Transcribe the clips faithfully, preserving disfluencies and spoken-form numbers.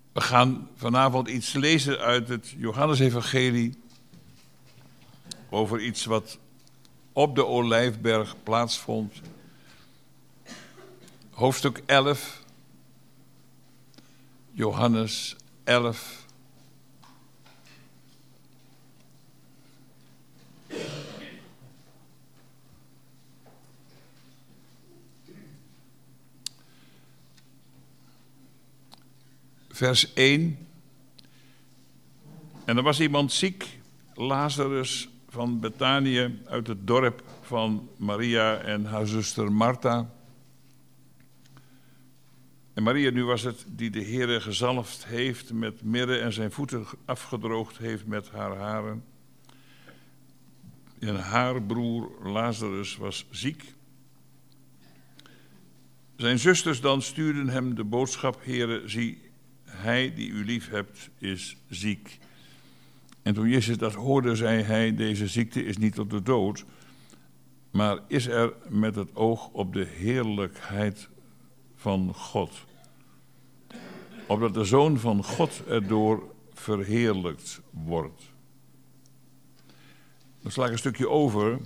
We gaan vanavond iets lezen uit het Johannesevangelie over iets wat op de Olijfberg plaatsvond. Hoofdstuk elf, Johannes elf. Vers één. En er was iemand ziek, Lazarus van Betanië, uit het dorp van Maria en haar zuster Martha. En Maria nu was het die de Heere gezalfd heeft met mirre en zijn voeten afgedroogd heeft met haar haren. En haar broer Lazarus was ziek. Zijn zusters dan stuurden hem de boodschap: Heere, zie, hij die u lief hebt is ziek. En toen Jezus dat hoorde, zei hij: deze ziekte is niet tot de dood, maar is er met het oog op de heerlijkheid van God. Opdat de Zoon van God erdoor verheerlijkt wordt. Dan sla ik een stukje over.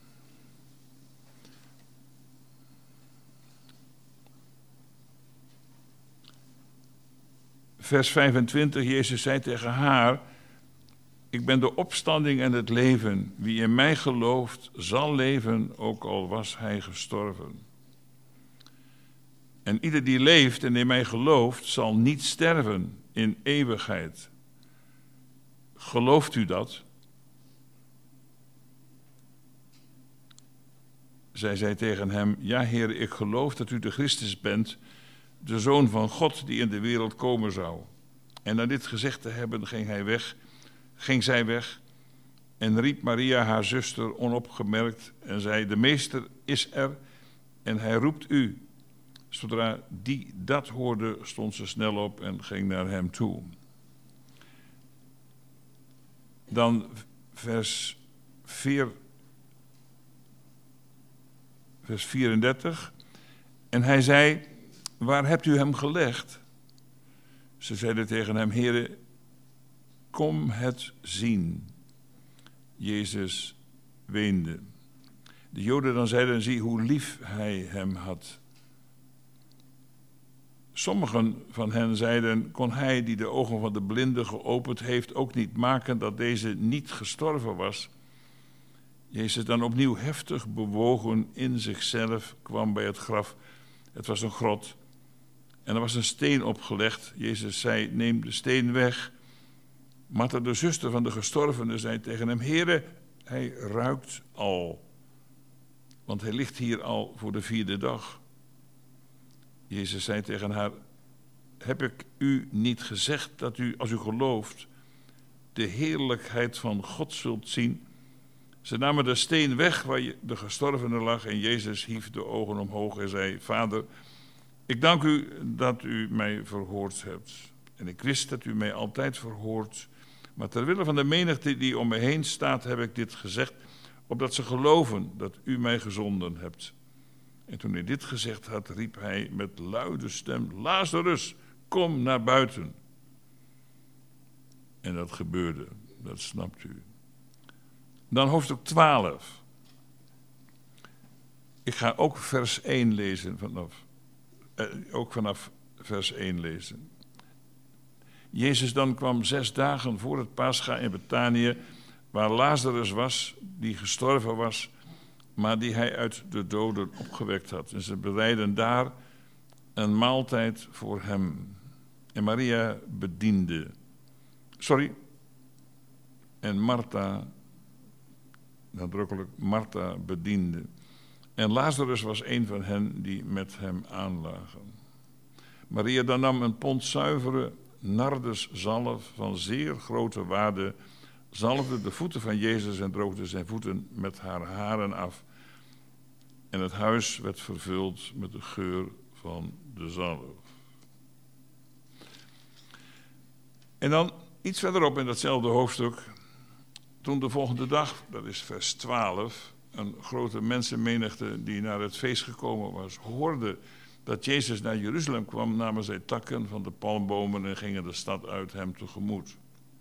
Vers vijfentwintig, Jezus zei tegen haar: ik ben de opstanding en het leven. Wie in mij gelooft, zal leven, ook al was hij gestorven. En ieder die leeft en in mij gelooft, zal niet sterven in eeuwigheid. Gelooft u dat? Zij zei tegen hem: ja, Heer, ik geloof dat u de Christus bent, de Zoon van God die in de wereld komen zou. En na dit gezegd te hebben, ging hij weg, ging zij weg en riep Maria, haar zuster, onopgemerkt en zei: de Meester is er en hij roept u. Zodra die dat hoorde, stond ze snel op en ging naar hem toe. Dan vers vier, vers vierendertig. En hij zei: waar hebt u hem gelegd? Ze zeiden tegen hem: Heere, kom het zien. Jezus weende. De Joden dan zeiden: zie hoe lief hij hem had. Sommigen van hen zeiden: kon hij die de ogen van de blinde geopend heeft ook niet maken dat deze niet gestorven was? Jezus dan opnieuw heftig bewogen in zichzelf kwam bij het graf. Het was een grot en er was een steen opgelegd. Jezus zei: neem de steen weg. Martha, de zuster van de gestorvene, zei tegen hem: Heere, hij ruikt al, want hij ligt hier al voor de vierde dag. Jezus zei tegen haar: heb ik u niet gezegd dat u, als u gelooft, de heerlijkheid van God zult zien? Ze namen de steen weg waar de gestorvene lag en Jezus hief de ogen omhoog en zei: Vader, ik dank u dat u mij verhoord hebt. En ik wist dat u mij altijd verhoort, maar ter wille van de menigte die om me heen staat, heb ik dit gezegd, opdat ze geloven dat u mij gezonden hebt. En toen hij dit gezegd had, riep hij met luide stem: Lazarus, kom naar buiten. En dat gebeurde, dat snapt u. Dan hoofdstuk twaalf. Ik ga ook vers één lezen vanaf, eh, ook vanaf vers één lezen. Jezus dan kwam zes dagen voor het Pascha in Betanië, waar Lazarus was, die gestorven was, maar die hij uit de doden opgewekt had. En ze bereidden daar een maaltijd voor hem. En Maria bediende. Sorry. En Martha, nadrukkelijk Martha bediende. En Lazarus was een van hen die met hem aanlagen. Maria dan nam een pond zuivere nardeszalf van zeer grote waarde, zalfde de voeten van Jezus en droogde zijn voeten met haar haren af. En het huis werd vervuld met de geur van de zalf. En dan iets verderop in datzelfde hoofdstuk. Toen de volgende dag, dat is vers twaalf, een grote mensenmenigte die naar het feest gekomen was, hoorde dat Jezus naar Jeruzalem kwam, namen zij takken van de palmbomen en gingen de stad uit hem tegemoet.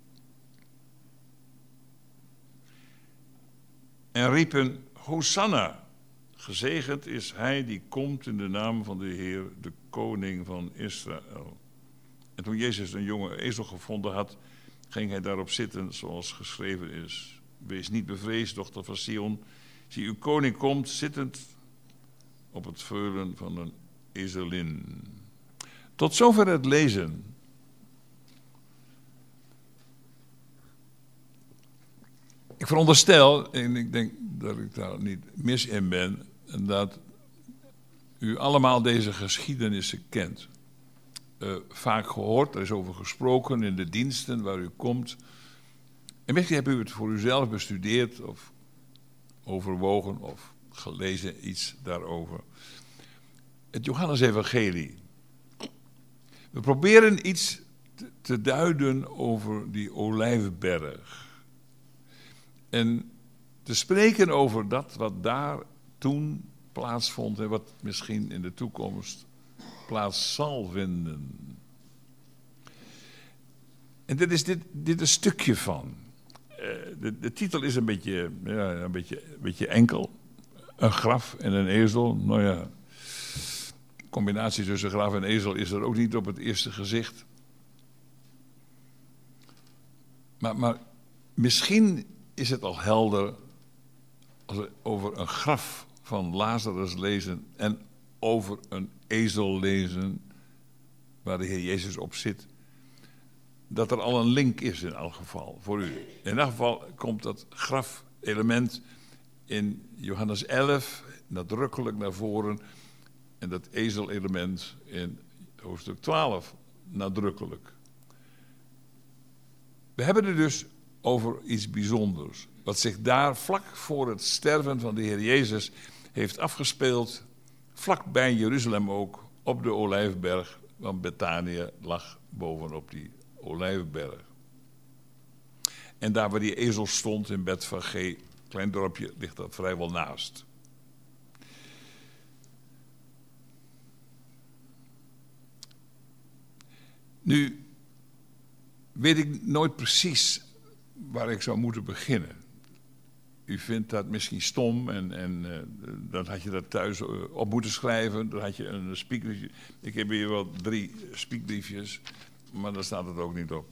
En riepen, Hosanna, gezegend is hij die komt in de naam van de Heer, de koning van Israël. En toen Jezus een jonge ezel gevonden had, ging hij daarop zitten, zoals geschreven is. Wees niet bevreesd, dochter van Sion. Zie, uw koning komt, zittend op het veulen van een ezelin. Tot zover het lezen. Ik veronderstel, en ik denk dat ik daar niet mis in ben, dat u allemaal deze geschiedenissen kent. Uh, vaak gehoord, er is over gesproken in de diensten waar u komt. En misschien hebt u het voor uzelf bestudeerd of overwogen of gelezen iets daarover. Het Johannesevangelie. We proberen iets te, te duiden over die Olijfberg. En te spreken over dat wat daar toen plaatsvond en wat misschien in de toekomst plaats zal vinden. En dit is dit, dit een stukje van. Uh, de, de titel is een beetje, ja, een, beetje, een beetje enkel. Een graf en een ezel. Nou ja, combinatie tussen graf en ezel is er ook niet op het eerste gezicht. Maar, maar misschien is het al helder als we over een graf van Lazarus lezen en over een ezel lezen waar de Heer Jezus op zit, dat er al een link is in elk geval voor u. In elk geval komt dat grafelement in Johannes elf nadrukkelijk naar voren en dat ezelelement in hoofdstuk twaalf nadrukkelijk. We hebben het dus over iets bijzonders, wat zich daar vlak voor het sterven van de Heer Jezus heeft afgespeeld, vlak bij Jeruzalem ook, op de Olijfberg, want Betanië lag bovenop die Olijfberg. En daar waar die ezel stond in Betfage, klein dorpje, ligt dat vrijwel naast. Nu weet ik nooit precies waar ik zou moeten beginnen. U vindt dat misschien stom en, en uh, dan had je dat thuis op moeten schrijven. Dan had je een spiekbriefje. Ik heb hier wel drie spiekbriefjes, maar daar staat het ook niet op.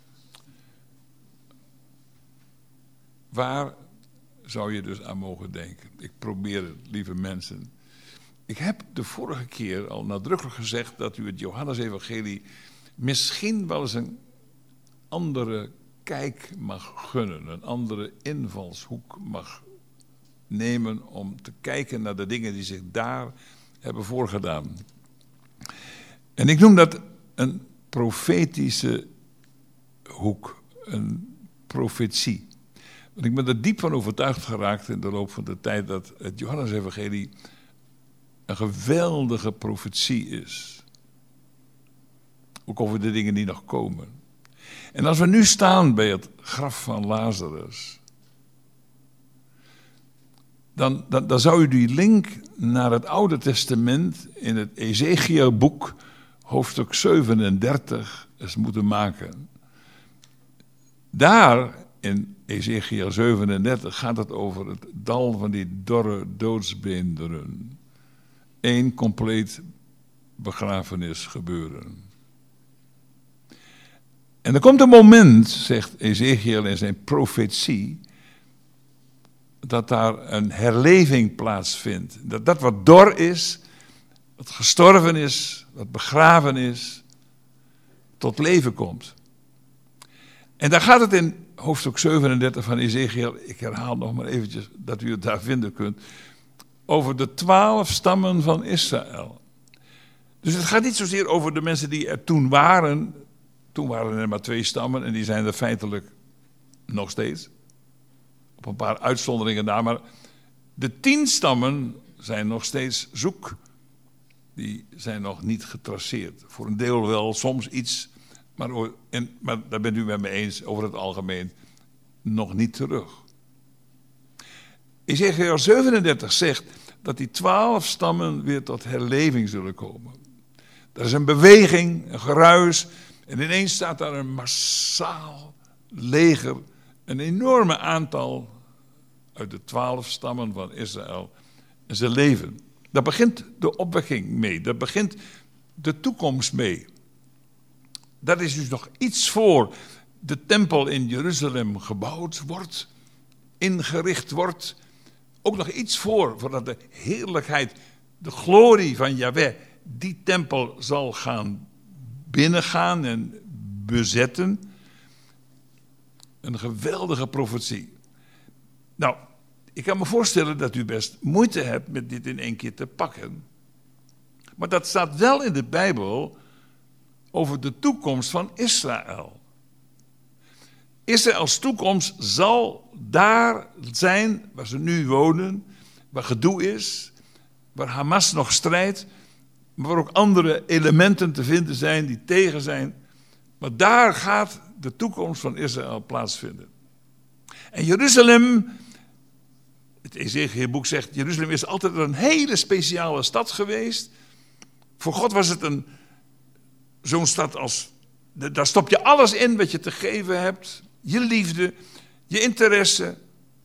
Waar zou je dus aan mogen denken? Ik probeer het, lieve mensen. Ik heb de vorige keer al nadrukkelijk gezegd dat u het Johannesevangelie misschien wel eens een andere kijk mag gunnen, een andere invalshoek mag nemen om te kijken naar de dingen die zich daar hebben voorgedaan. En ik noem dat een profetische hoek, een profetie. Want ik ben er diep van overtuigd geraakt in de loop van de tijd dat het Johannesevangelie een geweldige profetie is. Ook over de dingen die nog komen. En als we nu staan bij het graf van Lazarus, dan, dan, dan zou u die link naar het Oude Testament in het Ezechiëlboek, hoofdstuk zevenendertig, eens moeten maken. Daar, in Ezechiël zevenendertig, gaat het over het dal van die dorre doodsbeenderen. Eén compleet begrafenis gebeuren. En er komt een moment, zegt Ezechiël in zijn profetie, dat daar een herleving plaatsvindt. Dat dat wat dor is, wat gestorven is, wat begraven is, tot leven komt. En daar gaat het in hoofdstuk zevenendertig van Ezechiël, ik herhaal nog maar eventjes dat u het daar vinden kunt, over de twaalf stammen van Israël. Dus het gaat niet zozeer over de mensen die er toen waren. Toen waren er maar twee stammen en die zijn er feitelijk nog steeds. Op een paar uitzonderingen daar, maar de tien stammen zijn nog steeds zoek. Die zijn nog niet getraceerd. Voor een deel wel, soms iets, maar, en, maar daar bent u met me eens, over het algemeen nog niet terug. Ezechiël zevenendertig zegt dat die twaalf stammen weer tot herleving zullen komen. Er is een beweging, een geruis. En ineens staat daar een massaal leger. Een enorme aantal uit de twaalf stammen van Israël. En ze leven. Daar begint de opwekking mee. Daar begint de toekomst mee. Dat is dus nog iets voor de tempel in Jeruzalem gebouwd wordt. Ingericht wordt. Ook nog iets voor, voordat de heerlijkheid, de glorie van Jahweh, die tempel zal gaan binnengaan en bezetten. Een geweldige profetie. Nou, ik kan me voorstellen dat u best moeite hebt met dit in één keer te pakken. Maar dat staat wel in de Bijbel over de toekomst van Israël. Israëls toekomst zal daar zijn waar ze nu wonen, waar gedoe is, waar Hamas nog strijdt, maar waar ook andere elementen te vinden zijn die tegen zijn. Maar daar gaat de toekomst van Israël plaatsvinden. En Jeruzalem, het Ezechiëlboek zegt, Jeruzalem is altijd een hele speciale stad geweest. Voor God was het een, zo'n stad als, daar stop je alles in wat je te geven hebt. Je liefde, je interesse,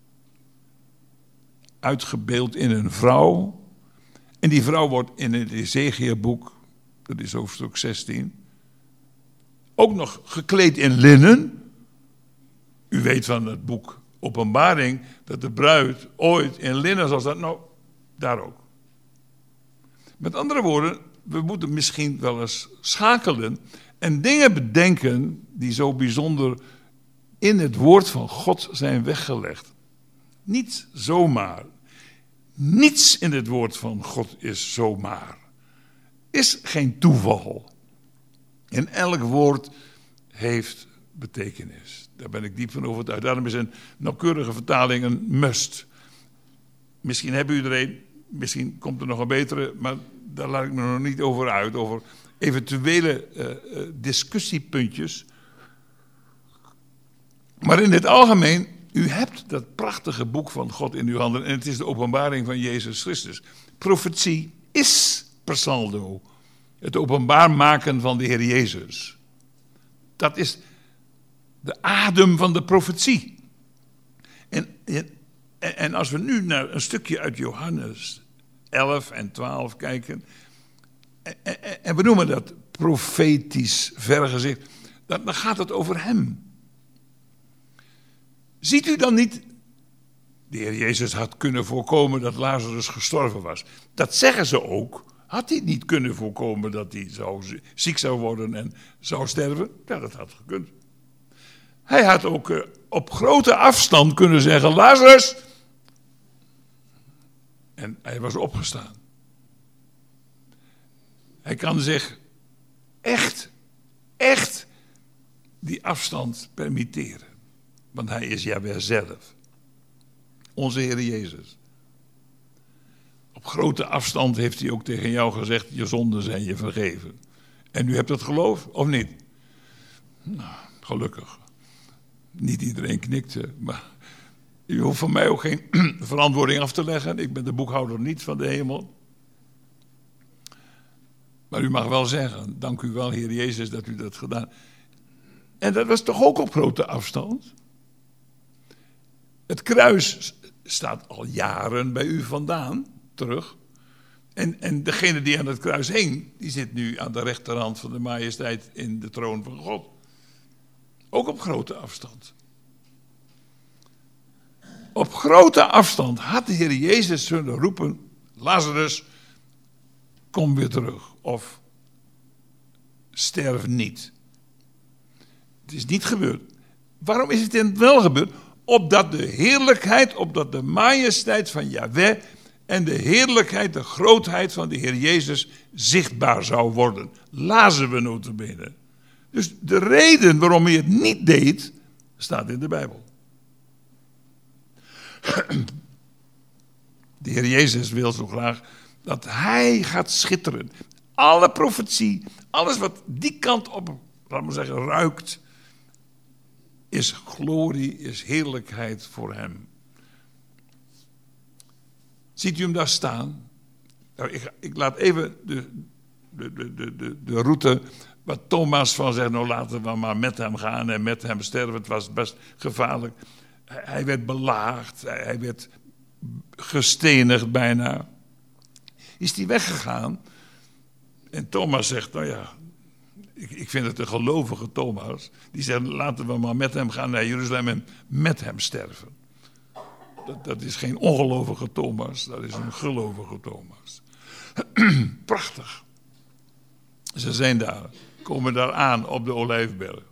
uitgebeeld in een vrouw. En die vrouw wordt in het Ezechiëlboek, dat is hoofdstuk zestien, ook nog gekleed in linnen. U weet van het boek Openbaring dat de bruid ooit in linnen zal staan. Nou, daar ook. Met andere woorden, we moeten misschien wel eens schakelen en dingen bedenken die zo bijzonder in het woord van God zijn weggelegd. Niet zomaar. Niets in het woord van God is zomaar. Is geen toeval. En elk woord heeft betekenis. Daar ben ik diep van overtuigd. Daarom is een nauwkeurige vertaling een must. Misschien hebben u er een, misschien komt er nog een betere, maar daar laat ik me nog niet over uit. Over eventuele uh, uh, discussiepuntjes. Maar in het algemeen, u hebt dat prachtige boek van God in uw handen en het is de openbaring van Jezus Christus. Profetie is per saldo het openbaar maken van de Heer Jezus. Dat is de adem van de profetie. En, en, en als we nu naar een stukje uit Johannes elf en twaalf kijken, en, en, en we noemen dat profetisch vergezicht, dan, dan gaat het over hem. Ziet u dan niet, de Heer Jezus had kunnen voorkomen dat Lazarus gestorven was. Dat zeggen ze ook. Had hij niet kunnen voorkomen dat hij zou, ziek zou worden en zou sterven? Ja, dat had gekund. Hij had ook uh, op grote afstand kunnen zeggen, Lazarus! En hij was opgestaan. Hij kan zich echt, echt die afstand permitteren. Want hij is Jahweh zelf. Onze Heer Jezus. Op grote afstand heeft hij ook tegen jou gezegd, je zonden zijn je vergeven. En u hebt het geloof, of niet? Nou, gelukkig. Niet iedereen knikte, maar u hoeft van mij ook geen verantwoording af te leggen. Ik ben de boekhouder niet van de hemel. Maar u mag wel zeggen, dank u wel Heer Jezus dat u dat gedaan hebt. En dat was toch ook op grote afstand? Het kruis staat al jaren bij u vandaan, terug. En, en degene die aan het kruis hing, die zit nu aan de rechterhand van de majesteit in de troon van God. Ook op grote afstand. Op grote afstand had de Heer Jezus zullen roepen, Lazarus, kom weer terug. Of sterf niet. Het is niet gebeurd. Waarom is het dan wel gebeurd? Opdat de heerlijkheid, opdat de majesteit van Jahweh en de heerlijkheid, de grootheid van de Heer Jezus zichtbaar zou worden. Lazen we nota bene. Dus de reden waarom hij het niet deed, staat in de Bijbel. De Heer Jezus wil zo graag dat hij gaat schitteren. Alle profetie, alles wat die kant op, laten we zeggen, ruikt, is glorie, is heerlijkheid voor hem. Ziet u hem daar staan? Nou, ik, ik laat even de, de, de, de, de, de route waar Thomas van zegt, nou laten we maar met hem gaan en met hem sterven. Het was best gevaarlijk. Hij, hij werd belaagd, hij, hij werd gestenigd bijna. Is hij weggegaan? En Thomas zegt, nou ja, ik, ik vind het een gelovige Thomas. Die zegt, laten we maar met hem gaan naar Jeruzalem en met hem sterven. Dat, dat is geen ongelovige Thomas, dat is een gelovige Thomas. Prachtig. Ze zijn daar, komen daar aan op de Olijfberg.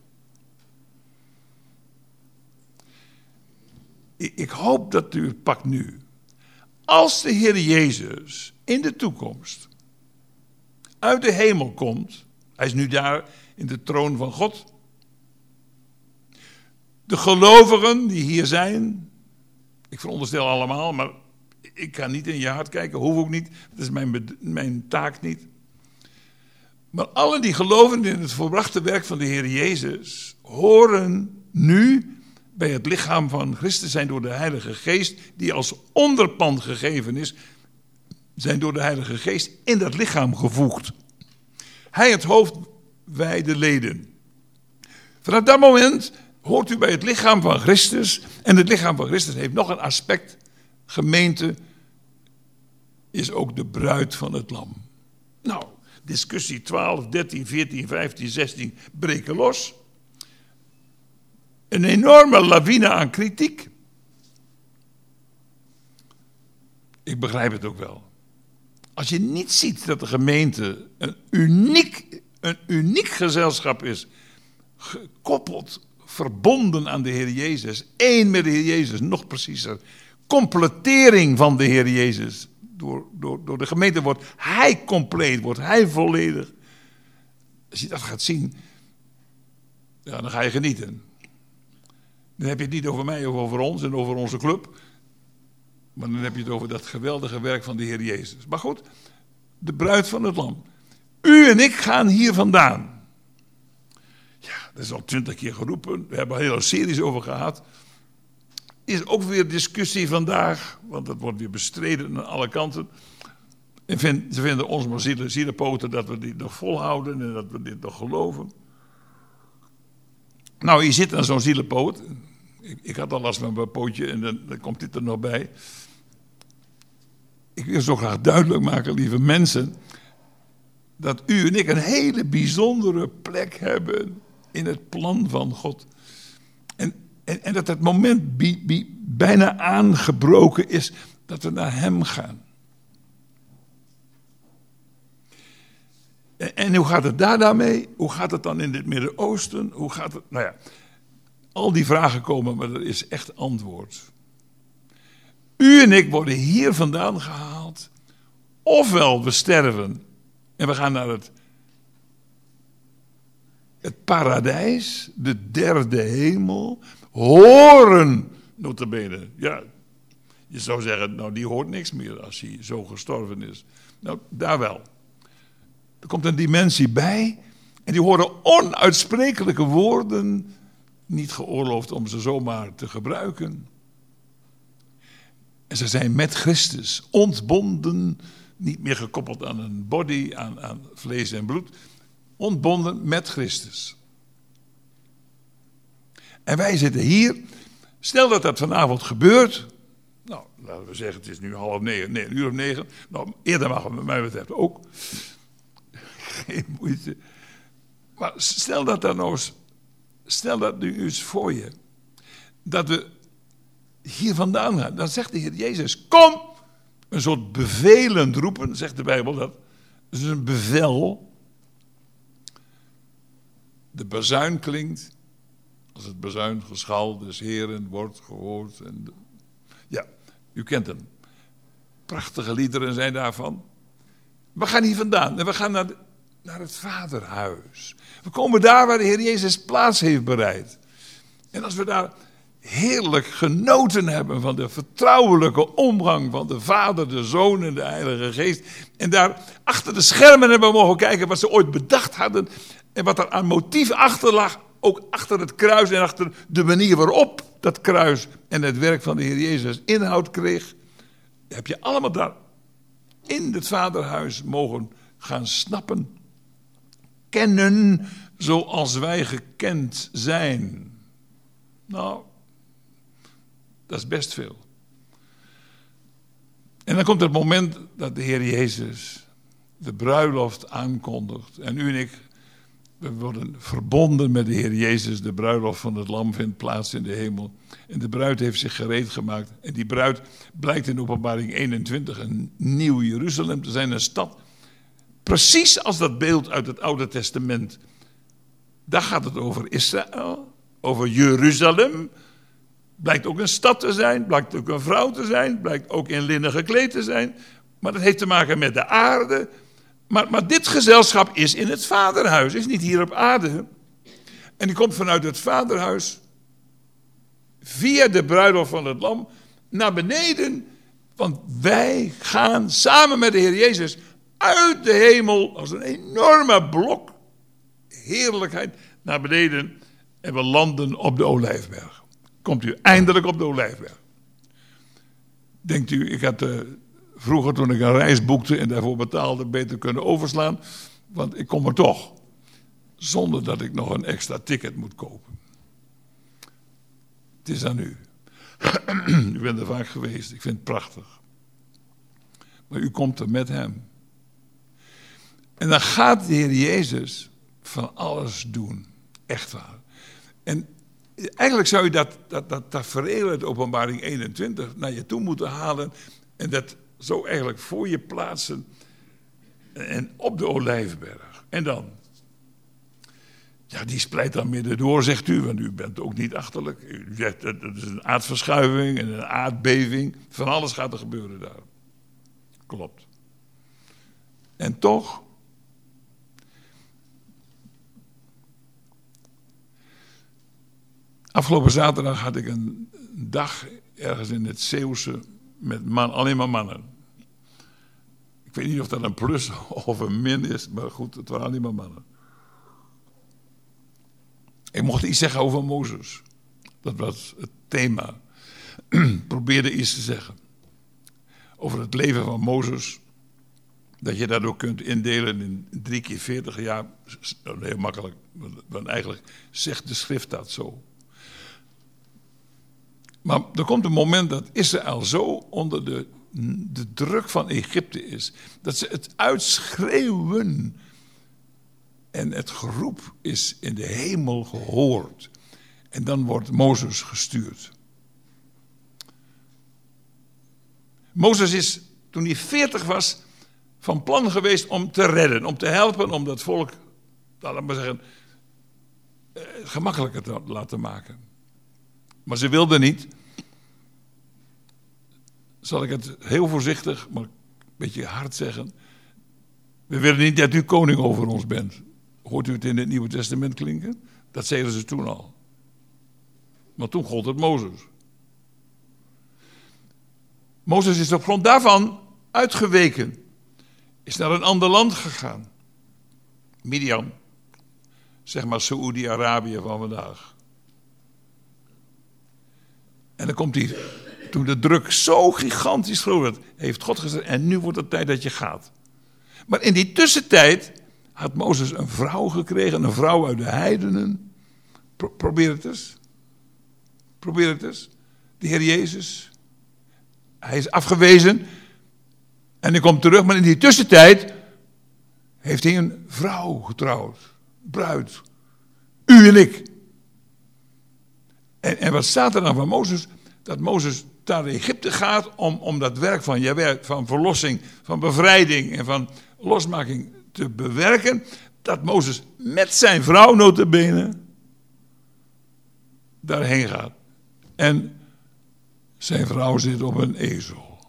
Ik, ik hoop dat u het pakt nu. Als de Heer Jezus in de toekomst uit de hemel komt, hij is nu daar in de troon van God. De gelovigen die hier zijn, ik veronderstel allemaal, maar ik kan niet in je hart kijken, hoef ook niet, dat is mijn, mijn taak niet. Maar alle die geloven in het volbrachte werk van de Heer Jezus, horen nu bij het lichaam van Christus, zijn door de Heilige Geest, die als onderpand gegeven is, zijn door de Heilige Geest in dat lichaam gevoegd. Hij het hoofd, wij de leden. Vanaf dat moment hoort u bij het lichaam van Christus. En het lichaam van Christus heeft nog een aspect. Gemeente is ook de bruid van het lam. Nou, discussie twaalf, dertien, veertien, vijftien, zestien breken los. Een enorme lawine aan kritiek. Ik begrijp het ook wel. Als je niet ziet dat de gemeente een uniek, een uniek gezelschap is, gekoppeld, verbonden aan de Heer Jezus, één met de Heer Jezus, nog preciezer, completering van de Heer Jezus. Door, door, door de gemeente wordt hij compleet, wordt hij volledig. Als je dat gaat zien, ja, dan ga je genieten. Dan heb je het niet over mij of over ons en over onze club. Maar dan heb je het over dat geweldige werk van de Heer Jezus. Maar goed, de bruid van het lam. U en ik gaan hier vandaan. Ja, dat is al twintig keer geroepen. We hebben er hele series over gehad. Is ook weer discussie vandaag. Want dat wordt weer bestreden aan alle kanten. En vind, ze vinden ons maar zielen, zielenpoten dat we dit nog volhouden. En dat we dit nog geloven. Nou, je zit aan zo'n zielenpoot. Ik, ik had al last met mijn pootje en dan, dan komt dit er nog bij. Ik wil zo graag duidelijk maken, lieve mensen, dat u en ik een hele bijzondere plek hebben in het plan van God. En, en, en dat het moment bi, bi, bijna aangebroken is dat we naar hem gaan. En, en hoe gaat het daar dan mee? Hoe gaat het dan in het Midden-Oosten? Hoe gaat het? Nou ja, al die vragen komen, maar er is echt antwoord. U en ik worden hier vandaan gehaald. Ofwel we sterven en we gaan naar het, het paradijs, de derde hemel. Horen, nota bene. Ja, je zou zeggen, nou die hoort niks meer als hij zo gestorven is. Nou, daar wel. Er komt een dimensie bij en die horen onuitsprekelijke woorden, niet geoorloofd om ze zomaar te gebruiken. En ze zijn met Christus ontbonden, niet meer gekoppeld aan een body, aan, aan vlees en bloed. Ontbonden met Christus. En wij zitten hier. Stel dat dat vanavond gebeurt. Nou, laten we zeggen, het is nu half negen, nee, een uur of negen. Nou, eerder mag het met mij betreft ook. Geen moeite. Maar stel dat dan nou eens, stel dat nu eens voor je. Dat we hier vandaan gaan. Dan zegt de Heer Jezus, kom! Een soort bevelend roepen, zegt de Bijbel dat. Dat is een bevel. De bazuin klinkt. Als het bazuingeschal des Heeren wordt gehoord. En de, ja, u kent hem. Prachtige liederen zijn daarvan. We gaan hier vandaan en we gaan naar, de, naar het Vaderhuis. We komen daar waar de Heer Jezus plaats heeft bereid. En als we daar heerlijk genoten hebben van de vertrouwelijke omgang van de Vader, de Zoon en de Heilige Geest. En daar achter de schermen hebben we mogen kijken wat ze ooit bedacht hadden. En wat er aan motief achter lag. Ook achter het kruis en achter de manier waarop dat kruis en het werk van de Heer Jezus inhoud kreeg. heb je allemaal daar in het vaderhuis mogen gaan snappen. Kennen zoals wij gekend zijn. Nou, dat is best veel. En dan komt het moment dat de Heer Jezus de bruiloft aankondigt. En u en ik, we worden verbonden met de Heer Jezus. De bruiloft van het lam vindt plaats in de hemel. En de bruid heeft zich gereed gemaakt. En die bruid blijkt in Openbaring eenentwintig een nieuw Jeruzalem te zijn. Een stad, precies als dat beeld uit het Oude Testament. Daar gaat het over Israël, over Jeruzalem. Blijkt ook een stad te zijn, blijkt ook een vrouw te zijn, blijkt ook in linnen gekleed te zijn. Maar dat heeft te maken met de aarde. Maar, maar dit gezelschap is in het vaderhuis, is niet hier op aarde. En die komt vanuit het vaderhuis, via de bruiloft van het lam, naar beneden. Want wij gaan samen met de Heer Jezus uit de hemel, als een enorme blok heerlijkheid, naar beneden. En we landen op de Olijfberg. Komt u eindelijk op de Olijfberg. Denkt u, ik had uh, vroeger toen ik een reis boekte en daarvoor betaalde, beter kunnen overslaan. Want ik kom er toch. Zonder dat ik nog een extra ticket moet kopen. Het is aan u. U bent er vaak geweest, ik vind het prachtig. Maar u komt er met hem. En dan gaat de Heer Jezus van alles doen. Echt waar. En eigenlijk zou je dat, dat, dat tafereel uit Openbaring eenentwintig naar je toe moeten halen. En dat zo eigenlijk voor je plaatsen. En op de Olijfberg. En dan? Ja, die splijt dan midden door, zegt u. Want u bent ook niet achterlijk. U zegt, dat is een aardverschuiving en een aardbeving. Van alles gaat er gebeuren daar. Klopt. En toch... Afgelopen zaterdag had ik een dag ergens in het Zeeuwse met man, alleen maar mannen. Ik weet niet of dat een plus of een min is, maar goed, het waren alleen maar mannen. Ik mocht iets zeggen over Mozes. Dat was het thema. Ik probeerde iets te zeggen. Over het leven van Mozes. Dat je dat ook kunt indelen in drie keer veertig jaar. Heel makkelijk, want eigenlijk zegt de schrift dat zo. Maar er komt een moment dat Israël zo onder de, de druk van Egypte is. Dat ze het uitschreeuwen. En het geroep is in de hemel gehoord. En dan wordt Mozes gestuurd. Mozes is, toen hij veertig was, van plan geweest om te redden. Om te helpen, om dat volk, laten we maar zeggen, gemakkelijker te laten maken. Maar ze wilden niet. Zal ik het heel voorzichtig, maar een beetje hard zeggen. We willen niet dat u koning over ons bent. Hoort u het in het Nieuwe Testament klinken? Dat zeiden ze toen al. Maar toen gold het Mozes. Mozes is op grond daarvan uitgeweken. Is naar een ander land gegaan. Midian. Zeg maar Saoedi-Arabië van vandaag. En dan komt hij, toen de druk zo gigantisch groot werd, heeft God gezegd, en nu wordt het tijd dat je gaat. Maar in die tussentijd had Mozes een vrouw gekregen, een vrouw uit de heidenen. Pro- probeer het eens. Probeer het eens. De Heer Jezus. Hij is afgewezen. En hij komt terug, maar in die tussentijd heeft hij een vrouw getrouwd. Bruid. U en ik. En, en wat staat er dan van Mozes? Dat Mozes naar Egypte gaat om, om dat werk van Jahweh, van verlossing, van bevrijding en van losmaking te bewerken. Dat Mozes met zijn vrouw nota bene daarheen gaat. En zijn vrouw zit op een ezel.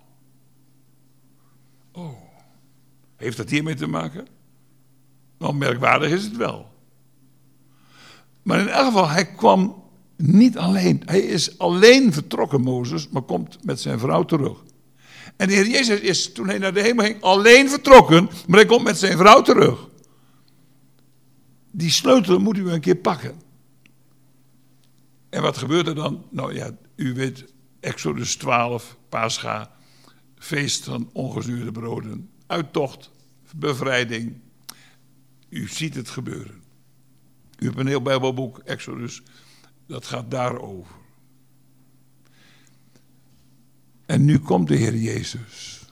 Oh, heeft dat hiermee te maken? Nou, merkwaardig is het wel. Maar in elk geval, hij kwam niet alleen. Hij is alleen vertrokken, Mozes, maar komt met zijn vrouw terug. En de Heer Jezus is, toen hij naar de hemel ging, alleen vertrokken, maar hij komt met zijn vrouw terug. Die sleutel moet u een keer pakken. En wat gebeurt er dan? Nou ja, u weet, Exodus twaalf, Pascha, feest van ongezuurde broden, uittocht, bevrijding. U ziet het gebeuren. U hebt een heel Bijbelboek, Exodus, dat gaat daarover. En nu komt de Heer Jezus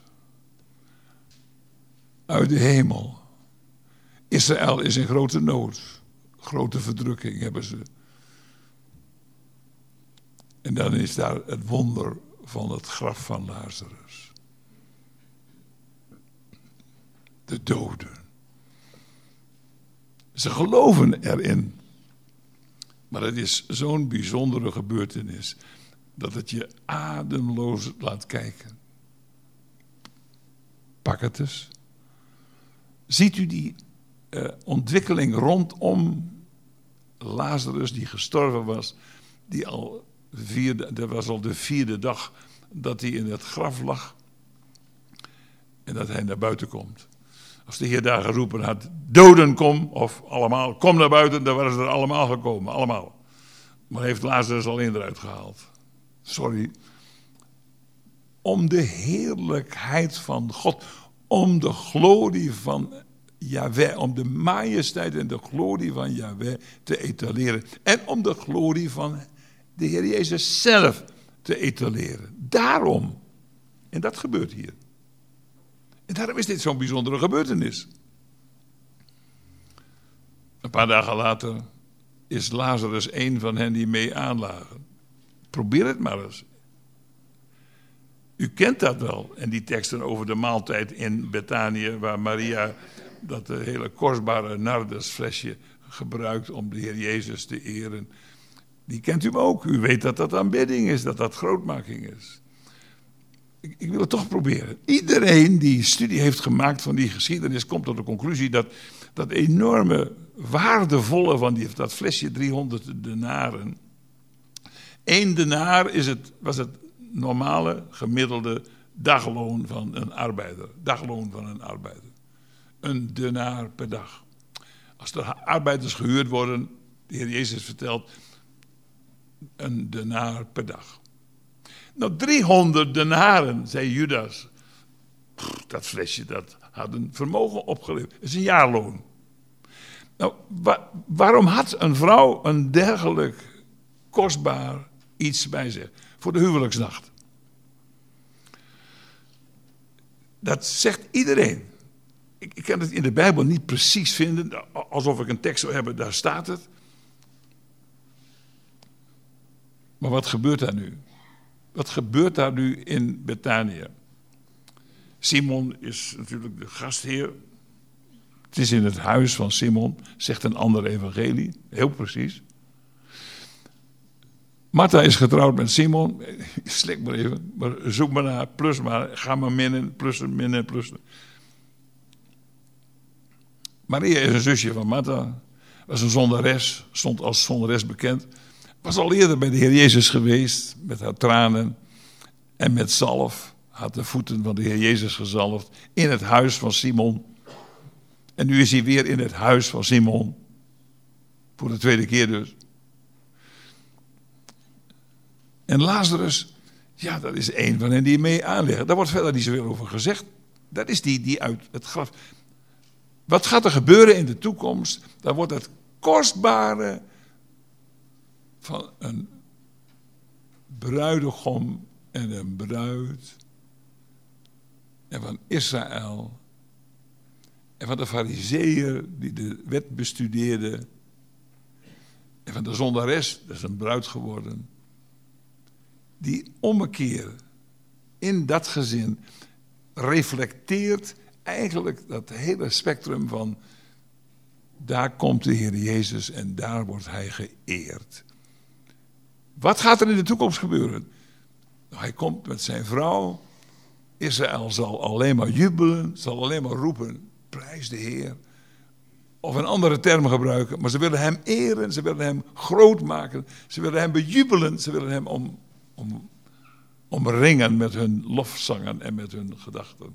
uit de hemel. Israël is in grote nood, grote verdrukking hebben ze. En dan is daar het wonder van het graf van Lazarus. De doden. Ze geloven erin. Maar het is zo'n bijzondere gebeurtenis dat het je ademloos laat kijken. Pak het eens. Ziet u die uh, ontwikkeling rondom Lazarus die gestorven was, die al vierde, dat was al de vierde dag dat hij in het graf lag en dat hij naar buiten komt. Als de Heer daar geroepen had, doden kom, of allemaal, kom naar buiten, dan waren ze er allemaal gekomen, allemaal. Maar heeft Lazarus alleen eruit gehaald. Sorry. Om de heerlijkheid van God, om de glorie van Yahweh, om de majesteit en de glorie van Yahweh te etaleren. En om de glorie van de Heer Jezus zelf te etaleren. Daarom. En dat gebeurt hier. En daarom is dit zo'n bijzondere gebeurtenis. Een paar dagen later is Lazarus een van hen die mee aanlagen. Probeer het maar eens. U kent dat wel. En die teksten over de maaltijd in Betanië, waar Maria dat hele kostbare nardusflesje gebruikt om de Heer Jezus te eren. Die kent u ook. U weet dat dat aanbidding is, dat dat grootmaking is. Ik, ik wil het toch proberen. Iedereen die studie heeft gemaakt van die geschiedenis komt tot de conclusie dat dat enorme waardevolle van die, dat flesje driehonderd denaren. Eén denaar is het, was het normale gemiddelde dagloon van een arbeider. Dagloon van een arbeider. Een denaar per dag. Als er arbeiders gehuurd worden, de Heer Jezus vertelt, een denaar per dag. Nou, driehonderd denaren, zei Judas. Pff, dat flesje, dat had een vermogen opgeleverd. Dat is een jaarloon. Nou, wa- waarom had een vrouw een dergelijk kostbaar iets bij zich? Voor de huwelijksnacht. Dat zegt iedereen. Ik, ik kan het in de Bijbel niet precies vinden, alsof ik een tekst zou hebben, daar staat het. Maar wat gebeurt daar nu? Wat gebeurt daar nu in Betanië? Simon is natuurlijk de gastheer. Het is in het huis van Simon, zegt een ander evangelie, heel precies. Martha is getrouwd met Simon. Slik maar even, maar zoek maar naar, plus maar, ga maar minnen, plussen, minnen, plussen. Maria is een zusje van Martha, was een zondares, stond als zondares bekend. Was al eerder bij de Heer Jezus geweest, met haar tranen en met zalf. Had de voeten van de Heer Jezus gezalfd in het huis van Simon. En nu is hij weer in het huis van Simon. Voor de tweede keer dus. En Lazarus, ja, dat is een van hen die mee aanleggen. Daar wordt verder niet zoveel over gezegd. Dat is die die uit het graf. Wat gaat er gebeuren in de toekomst? Dan wordt het kostbare van een bruidegom en een bruid en van Israël en van de farizeeër die de wet bestudeerde en van de zondares, dat is een bruid geworden, die ommekeer in dat gezin reflecteert eigenlijk dat hele spectrum van daar komt de Heer Jezus en daar wordt hij geëerd. Wat gaat er in de toekomst gebeuren? Nou, hij komt met zijn vrouw. Israël zal alleen maar jubelen, zal alleen maar roepen, prijs de Heer. Of een andere term gebruiken, maar ze willen hem eren, ze willen hem groot maken, ze willen hem bejubelen, ze willen hem om, om, omringen met hun lofzangen en met hun gedachten.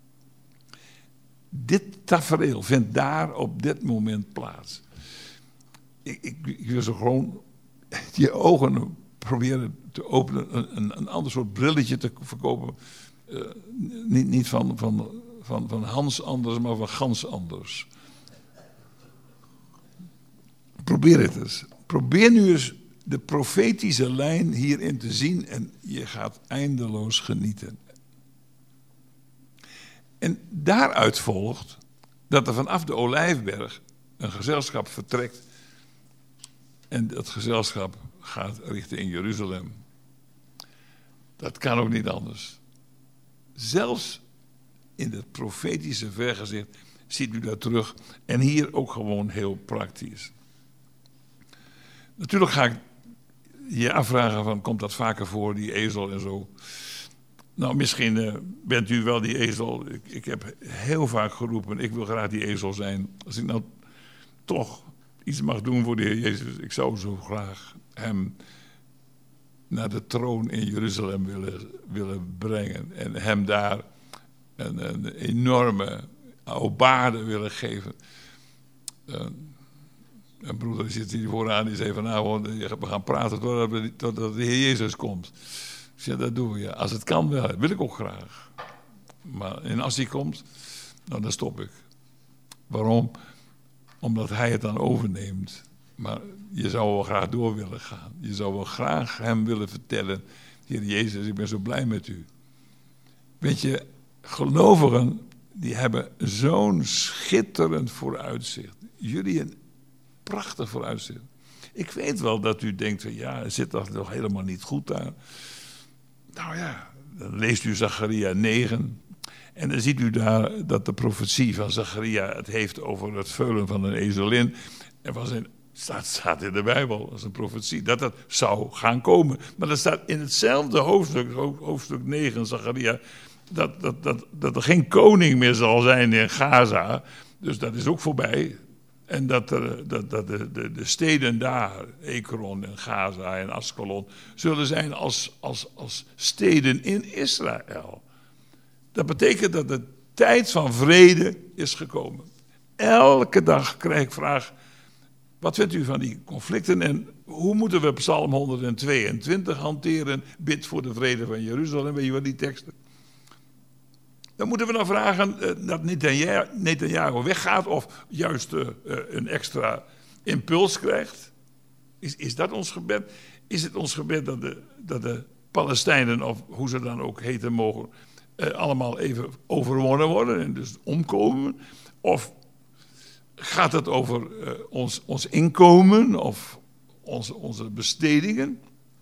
Dit tafereel vindt daar op dit moment plaats. Ik, ik, ik wil zo gewoon je ogen proberen te openen, een, een, een ander soort brilletje te verkopen. Uh, niet niet van, van, van, van Hans Anders, maar van Gans Anders. Probeer het eens. Probeer nu eens de profetische lijn hierin te zien en je gaat eindeloos genieten. En daaruit volgt dat er vanaf de Olijfberg een gezelschap vertrekt en dat gezelschap gaat richting Jeruzalem. Dat kan ook niet anders. Zelfs in het profetische vergezicht ziet u dat terug en hier ook gewoon heel praktisch. Natuurlijk ga ik je afvragen van, komt dat vaker voor, die ezel en zo? Nou, misschien uh, bent u wel die ezel. Ik, ik heb heel vaak geroepen, ik wil graag die ezel zijn. Als ik nou toch iets mag doen voor de Heer Jezus, ik zou zo graag hem naar de troon in Jeruzalem willen, willen brengen. En hem daar een, een enorme aubade willen geven. Uh, Een broeder zit hier vooraan, die zei van nou, we gaan praten totdat, totdat de Heer Jezus komt. Ik zei, dat doen we, ja. Als het kan wel, dat wil ik ook graag. Maar en als hij komt, nou dan stop ik. Waarom? Omdat hij het dan overneemt. Maar je zou wel graag door willen gaan. Je zou wel graag hem willen vertellen, Heer Jezus, ik ben zo blij met u. Weet je, gelovigen, die hebben zo'n schitterend vooruitzicht. Jullie een prachtig vooruitzicht. Ik weet wel dat u denkt van ja, het zit toch nog helemaal niet goed daar. Nou ja, dan leest u Zacharia negen en dan ziet u daar dat de profetie van Zacharia het heeft over het veulen van een ezelin. Er was een, staat, staat in de Bijbel als een profetie dat dat zou gaan komen. Maar dat staat in hetzelfde hoofdstuk, hoofdstuk negen, Zacharia, dat, dat, dat, dat er geen koning meer zal zijn in Gaza. Dus dat is ook voorbij. En dat, er, dat, dat de, de, de steden daar, Ekron en Gaza en Askelon, zullen zijn als, als, als steden in Israël. Dat betekent dat de tijd van vrede is gekomen. Elke dag krijg ik vraag, wat vindt u van die conflicten en hoe moeten we Psalm honderdtweeëntwintig hanteren? Bid voor de vrede van Jeruzalem, weet je wat die teksten? Dan moeten we dan vragen uh, dat Netanyahu weggaat of juist uh, uh, een extra impuls krijgt. Is, is dat ons gebed? Is het ons gebed dat de, dat de Palestijnen, of hoe ze dan ook heten mogen, uh, allemaal even overwonnen worden en dus omkomen? Of gaat het over uh, ons, ons inkomen of onze, onze bestedingen?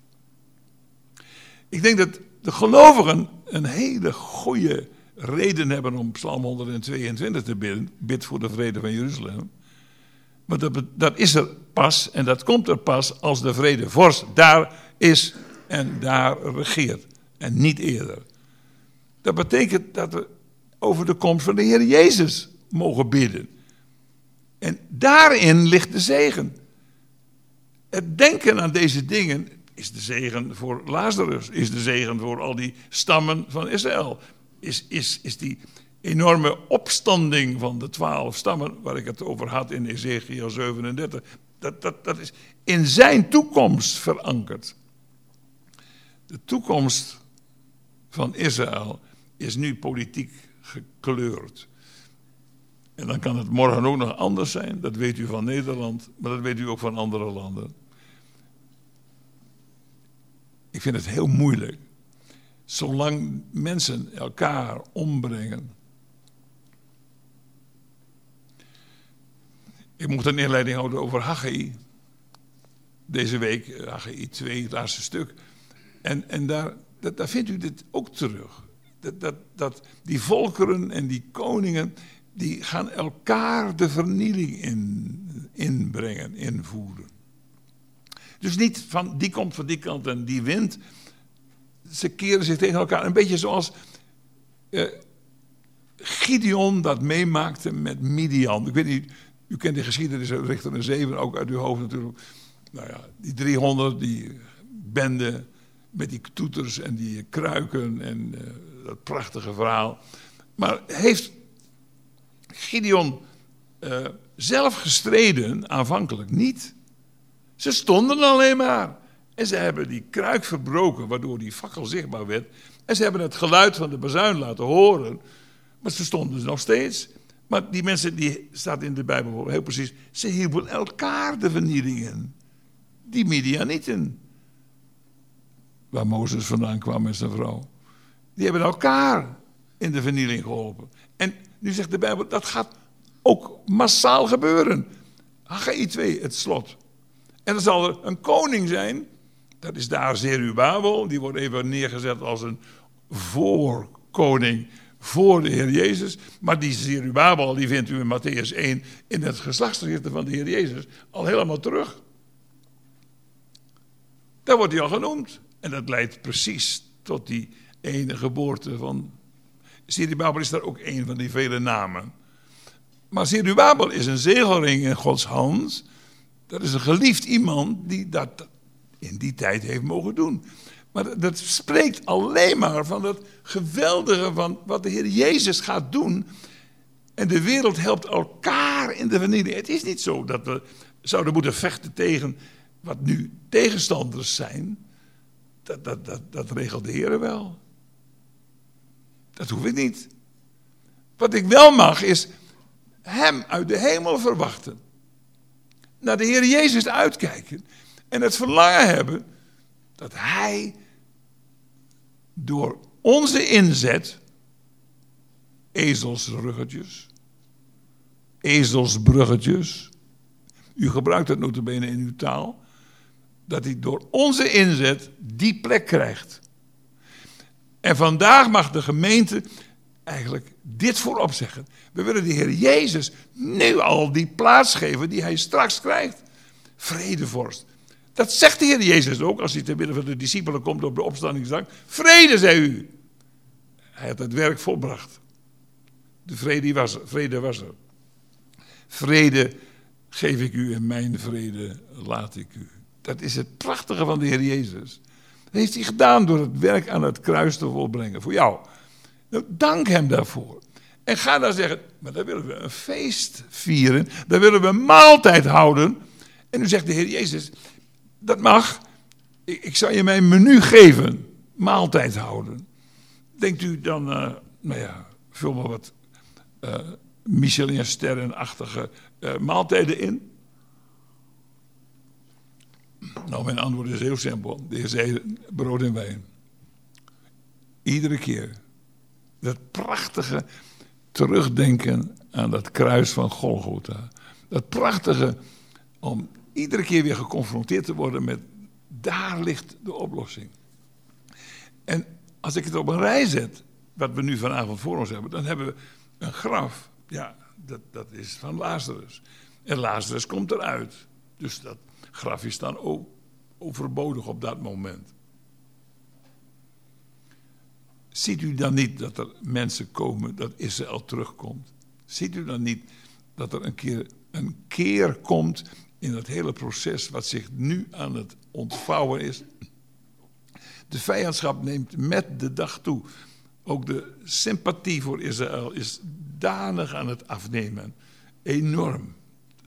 Ik denk dat de gelovigen een hele goede reden hebben om Psalm honderdtweeëntwintig te bidden. Bid voor de vrede van Jeruzalem. Maar dat, dat is er pas en dat komt er pas als de vredevorst daar is en daar regeert. En niet eerder. Dat betekent dat we over de komst van de Heer Jezus mogen bidden. En daarin ligt de zegen. Het denken aan deze dingen is de zegen voor Lazarus. Is de zegen voor al die stammen van Israël. Is, is, is die enorme opstanding van de twaalf stammen, waar ik het over had in Ezekiel zevenendertig, dat, dat, dat is in zijn toekomst verankerd. De toekomst van Israël is nu politiek gekleurd. En dan kan het morgen ook nog anders zijn, dat weet u van Nederland, maar dat weet u ook van andere landen. Ik vind het heel moeilijk. Zolang mensen elkaar ombrengen. Ik mocht een inleiding houden over Haggai. Deze week, Haggai twee, het laatste stuk. En, en daar, dat, daar vindt u dit ook terug. Dat, dat, dat die volkeren en die koningen, die gaan elkaar de vernieling in, inbrengen, invoeren. Dus niet van die komt van die kant en die wint. Ze keren zich tegen elkaar. Een beetje zoals uh, Gideon dat meemaakte met Midian. Ik weet niet, u kent de geschiedenis uit Richter en zeven, ook uit uw hoofd natuurlijk. Nou ja, die driehonderd, die bende met die toeters en die kruiken en uh, dat prachtige verhaal. Maar heeft Gideon uh, zelf gestreden? Aanvankelijk niet. Ze stonden alleen maar. En ze hebben die kruik verbroken, waardoor die fakkel zichtbaar werd. En ze hebben het geluid van de bazuin laten horen. Maar ze stonden nog steeds. Maar die mensen, die staat in de Bijbel heel precies, ze hielpen elkaar de vernieling in. Die Midianieten, waar Mozes vandaan kwam met zijn vrouw, die hebben elkaar in de vernieling geholpen. En nu zegt de Bijbel, dat gaat ook massaal gebeuren. Haggai twee, het slot. En dan zal er een koning zijn, dat is daar Zerubabel, die wordt even neergezet als een voorkoning voor de Heer Jezus. Maar die Zerubabel, die vindt u in Mattheüs één in het geslachtsregister van de Heer Jezus al helemaal terug. Daar wordt hij al genoemd. En dat leidt precies tot die ene geboorte van... Zerubabel is daar ook een van die vele namen. Maar Zerubabel is een zegelring in Gods hand. Dat is een geliefd iemand die dat in die tijd heeft mogen doen. Maar dat spreekt alleen maar van het geweldige van wat de Heer Jezus gaat doen. En de wereld helpt elkaar in de vernieling. Het is niet zo dat we zouden moeten vechten tegen wat nu tegenstanders zijn. Dat, dat, dat, dat regelt de Heer wel. Dat hoef ik niet. Wat ik wel mag is hem uit de hemel verwachten. Naar de Heer Jezus uitkijken. En het verlangen hebben dat hij door onze inzet, ezelsruggetjes, ezelsbruggetjes, u gebruikt het nota bene in uw taal, dat hij door onze inzet die plek krijgt. En vandaag mag de gemeente eigenlijk dit voorop zeggen. We willen de Heer Jezus nu al die plaats geven die hij straks krijgt. Vredevorst. Dat zegt de Heer Jezus ook als hij te midden van de discipelen komt op de opstandingsdag. Vrede, zei u. Hij had het werk volbracht. De vrede was er. Vrede was er. Vrede geef ik u en mijn vrede laat ik u. Dat is het prachtige van de Heer Jezus. Dat heeft hij gedaan door het werk aan het kruis te volbrengen. Voor jou. Nou, dank hem daarvoor. En ga dan zeggen, maar dan willen we een feest vieren. Dan willen we een maaltijd houden. En nu zegt de Heer Jezus, dat mag. Ik, ik zal je mijn menu geven. Maaltijd houden. Denkt u dan, uh, nou ja, vul maar wat uh, Michelin-sterrenachtige uh, maaltijden in. Nou, mijn antwoord is heel simpel. De Heer zei brood en wijn. Iedere keer. Dat prachtige terugdenken aan dat kruis van Golgotha. Dat prachtige om iedere keer weer geconfronteerd te worden met daar ligt de oplossing. En als ik het op een rij zet, wat we nu vanavond voor ons hebben, dan hebben we een graf. Ja, dat, dat is van Lazarus. En Lazarus komt eruit. Dus dat graf is dan ook overbodig op dat moment. Ziet u dan niet dat er mensen komen, dat Israël terugkomt? Ziet u dan niet dat er een keer een keer komt in dat hele proces wat zich nu aan het ontvouwen is? De vijandschap neemt met de dag toe. Ook de sympathie voor Israël is danig aan het afnemen. Enorm.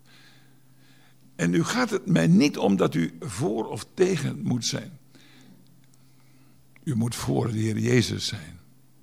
En nu gaat het mij niet om dat u voor of tegen moet zijn. U moet voor de Heer Jezus zijn.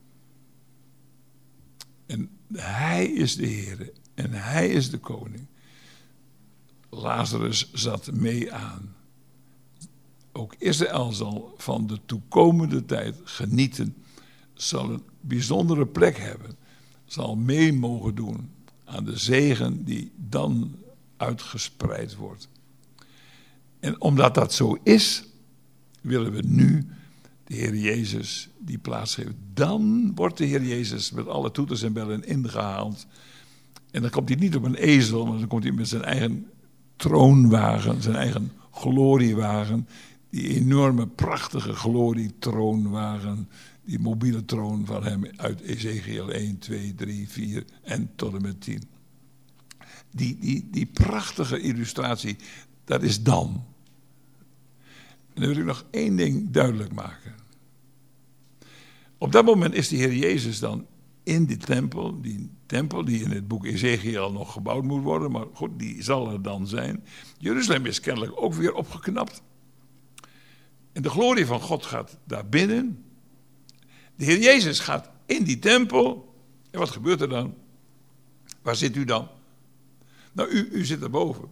En hij is de Heer en hij is de koning. Lazarus zat mee aan. Ook Israël zal van de toekomende tijd genieten. Zal een bijzondere plek hebben. Zal mee mogen doen aan de zegen die dan uitgespreid wordt. En omdat dat zo is, willen we nu de Heer Jezus die plaats geven. Dan wordt de Heer Jezus met alle toeters en bellen ingehaald. En dan komt hij niet op een ezel, maar dan komt hij met zijn eigen troonwagen, zijn eigen gloriewagen. Die enorme, prachtige glorietroonwagen. Die mobiele troon van hem uit Ezekiel één, twee, drie, vier en tot en met tien. Die, die, die prachtige illustratie, dat is dan. En dan wil ik nog één ding duidelijk maken. Op dat moment is de Heer Jezus dan in die tempel, die tempel die in het boek Ezekiel nog gebouwd moet worden, maar goed, die zal er dan zijn. Jeruzalem is kennelijk ook weer opgeknapt. En de glorie van God gaat daar binnen. De Heer Jezus gaat in die tempel. En wat gebeurt er dan? Waar zit u dan? Nou, u, u zit daarboven.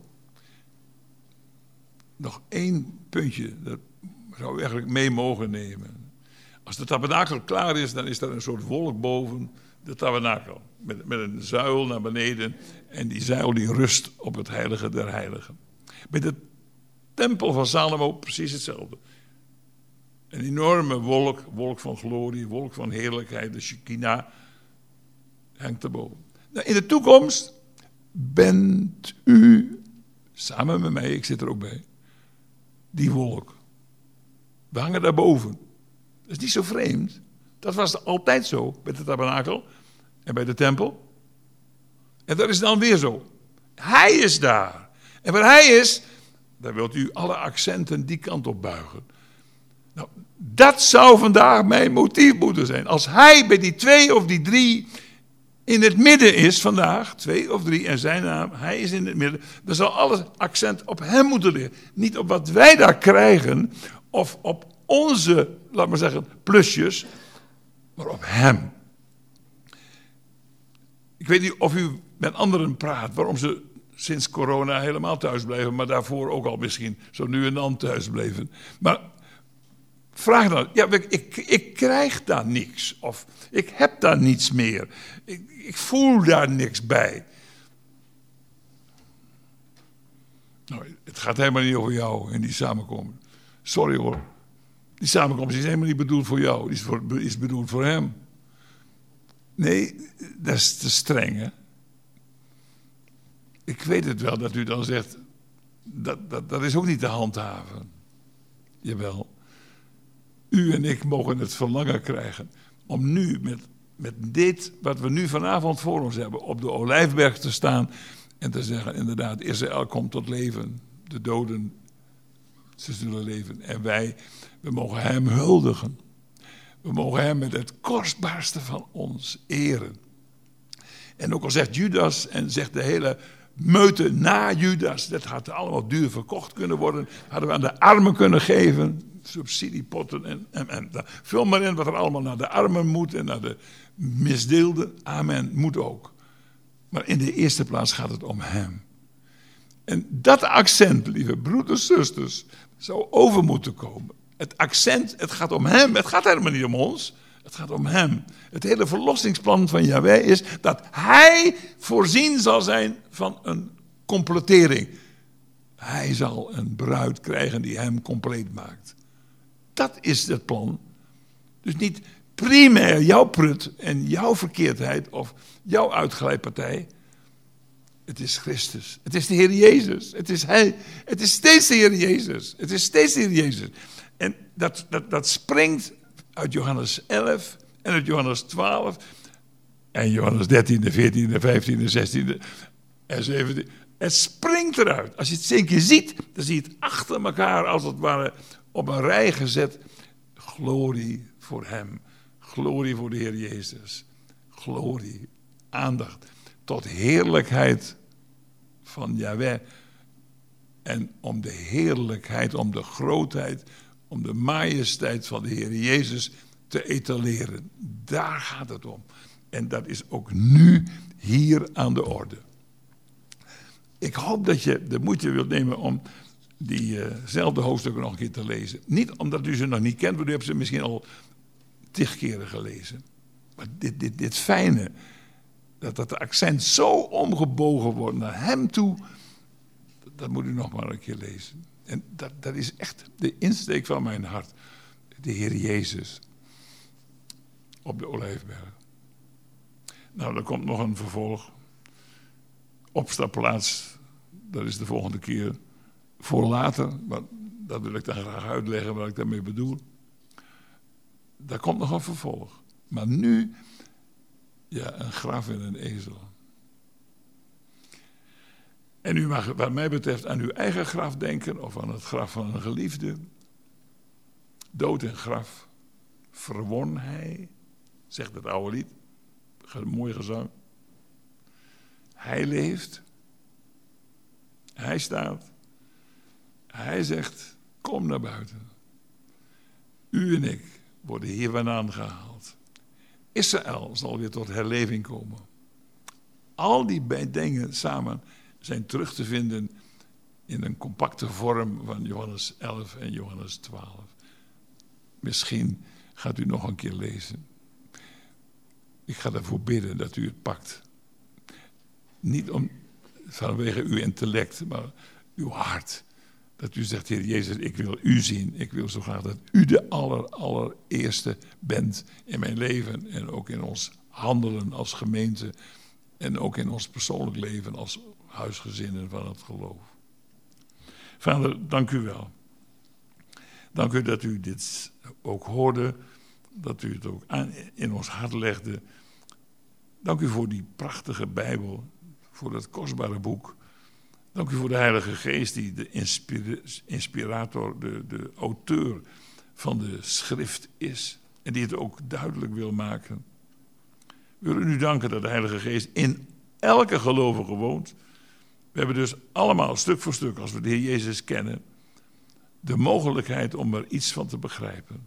Nog één puntje, dat zou u eigenlijk mee mogen nemen. Als de tabernakel klaar is, dan is er een soort wolk boven de tabernakel. Met, met een zuil naar beneden. En die zuil die rust op het heilige der heiligen. Bij de tempel van Salomo precies hetzelfde. Een enorme wolk, wolk van glorie, wolk van heerlijkheid, de Shekinah, hangt erboven. Nou, in de toekomst bent u, samen met mij, ik zit er ook bij, die wolk. We hangen daarboven. Dat is niet zo vreemd. Dat was altijd zo bij de tabernakel en bij de tempel. En dat is dan weer zo. Hij is daar. En waar hij is, daar wilt u alle accenten die kant op buigen. Nou, dat zou vandaag mijn motief moeten zijn. Als hij bij die twee of die drie in het midden is vandaag, twee of drie en zijn naam, hij is in het midden, dan zal alles accent op hem moeten liggen. Niet op wat wij daar krijgen of op onze, laat maar zeggen, plusjes, maar op hem. Ik weet niet of u met anderen praat, waarom ze sinds corona helemaal thuis blijven, maar daarvoor ook al misschien zo nu en dan thuis bleven. Maar vraag dan, ja, ik, ik krijg daar niks, of ik heb daar niets meer. Ik, ik voel daar niks bij. Nou, het gaat helemaal niet over jou in die samenkomst. Sorry hoor. Die samenkomst is helemaal niet bedoeld voor jou, die is, voor, is bedoeld voor hem. Nee, dat is te streng, hè. Ik weet het wel dat u dan zegt, dat, dat, dat is ook niet te handhaven. Jawel. U en ik mogen het verlangen krijgen om nu met, met dit wat we nu vanavond voor ons hebben op de Olijfberg te staan en te zeggen, inderdaad, Israël komt tot leven. De doden, ze zullen leven. En wij, we mogen hem huldigen. We mogen hem met het kostbaarste van ons eren. En ook al zegt Judas en zegt de hele meute na Judas, dat had allemaal duur verkocht kunnen worden, hadden we aan de armen kunnen geven, subsidiepotten en, en, en vul maar in wat er allemaal naar de armen moet en naar de misdeelden. Amen, moet ook. Maar in de eerste plaats gaat het om hem. En dat accent, lieve broeders, zusters, zou over moeten komen. Het accent, het gaat om hem, het gaat helemaal niet om ons. Het gaat om hem. Het hele verlossingsplan van Yahweh is dat hij voorzien zal zijn van een completering. Hij zal een bruid krijgen die hem compleet maakt. Dat is het plan. Dus niet primair jouw prut en jouw verkeerdheid of jouw uitglijpartij. Het is Christus. Het is de Heer Jezus. Het is Hij. Het is steeds de Heer Jezus. Het is steeds de Heer Jezus. En dat, dat, dat springt uit Johannes elf en uit Johannes twaalf en Johannes dertien, veertien, vijftien, zestien en zeventien. Het springt eruit. Als je het één keer ziet, dan zie je het achter elkaar als het ware op een rij gezet. Glorie voor hem. Glorie voor de Heer Jezus. Glorie, aandacht tot heerlijkheid van Yahweh. En om de heerlijkheid, om de grootheid, om de majesteit van de Heer Jezus te etaleren. Daar gaat het om. En dat is ook nu hier aan de orde. Ik hoop dat je de moeite wilt nemen om diezelfde uh hoofdstukken nog een keer te lezen. Niet omdat u ze nog niet kent, want u hebt ze misschien al tig keren gelezen. Maar dit, dit, dit fijne, dat dat accent zo omgebogen wordt naar hem toe, dat, dat moet u nog maar een keer lezen. En dat, dat is echt de insteek van mijn hart. De Heer Jezus op de Olijfberg. Nou, er komt nog een vervolg. Opstapplaats, dat is de volgende keer voor later. Maar dat wil ik dan graag uitleggen wat ik daarmee bedoel. Daar komt nog een vervolg. Maar nu, ja, een graf en een ezel. En u mag wat mij betreft aan uw eigen graf denken of aan het graf van een geliefde. Dood en graf verwon hij, zegt het oude lied. Een mooi gezang. Hij leeft. Hij staat. Hij zegt, kom naar buiten. U en ik worden hier vandaan gehaald. Israël zal weer tot herleving komen. Al die dingen samen zijn terug te vinden in een compacte vorm van Johannes elf en Johannes twaalf. Misschien gaat u nog een keer lezen. Ik ga ervoor bidden dat u het pakt. Niet om, vanwege uw intellect, maar uw hart. Dat u zegt, Heer Jezus, ik wil u zien. Ik wil zo graag dat u de aller, allereerste bent in mijn leven. En ook in ons handelen als gemeente. En ook in ons persoonlijk leven als huisgezinnen van het geloof. Vader, dank u wel. Dank u dat u dit ook hoorde. Dat u het ook aan, in ons hart legde. Dank u voor die prachtige Bijbel. Voor dat kostbare boek. Dank u voor de Heilige Geest die de inspirator, de, de auteur van de schrift is. En die het ook duidelijk wil maken. We willen u danken dat de Heilige Geest in elke gelovige woont. We hebben dus allemaal stuk voor stuk, als we de Heer Jezus kennen, de mogelijkheid om er iets van te begrijpen.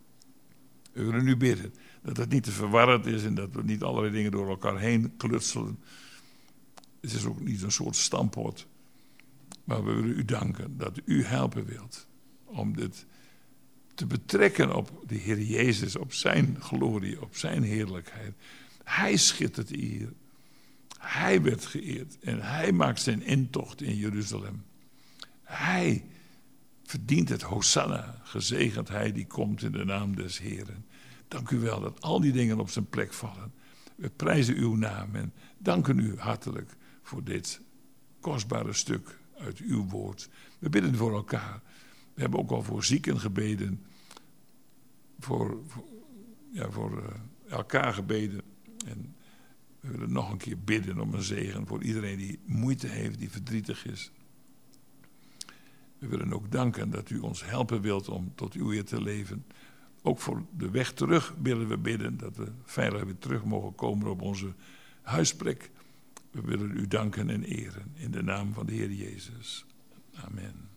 We willen u bidden dat het niet te verwarrend is en dat we niet allerlei dingen door elkaar heen klutselen. Het is ook niet een soort stampot. Maar we willen u danken dat u helpen wilt om dit te betrekken op de Heer Jezus, op zijn glorie, op zijn heerlijkheid. Hij schittert hier. Hij werd geëerd en hij maakt zijn intocht in Jeruzalem. Hij verdient het Hosanna, gezegend hij die komt in de naam des Heeren. Dank u wel dat al die dingen op zijn plek vallen. We prijzen uw naam en danken u hartelijk voor dit kostbare stuk uit uw woord. We bidden voor elkaar. We hebben ook al voor zieken gebeden. Voor, voor, ja, voor uh, elkaar gebeden. En we willen nog een keer bidden om een zegen voor iedereen die moeite heeft, die verdrietig is. We willen ook danken dat u ons helpen wilt om tot uw eer te leven. Ook voor de weg terug willen we bidden dat we veilig weer terug mogen komen op onze huisplek. We willen u danken en eren in de naam van de Heer Jezus. Amen.